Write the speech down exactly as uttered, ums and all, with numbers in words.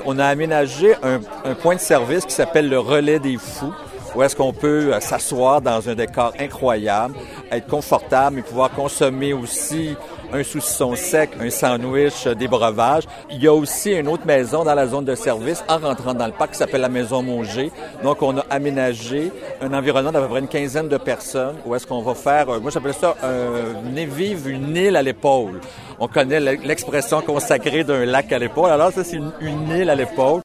on a aménagé un, un point de service qui s'appelle le Relais des Fous, où est-ce qu'on peut euh, s'asseoir dans un décor incroyable, être confortable et pouvoir consommer aussi un saucisson sec, un sandwich, des breuvages. Il y a aussi une autre maison dans la zone de service en rentrant dans le parc qui s'appelle la Maison Mauger. Donc, on a aménagé un environnement d'à peu près une quinzaine de personnes où est-ce qu'on va faire, moi j'appelle ça un venez vivre une île à l'épaule. On connaît l'expression consacrée d'un lac à l'épaule. Alors ça, c'est une, une île à l'épaule.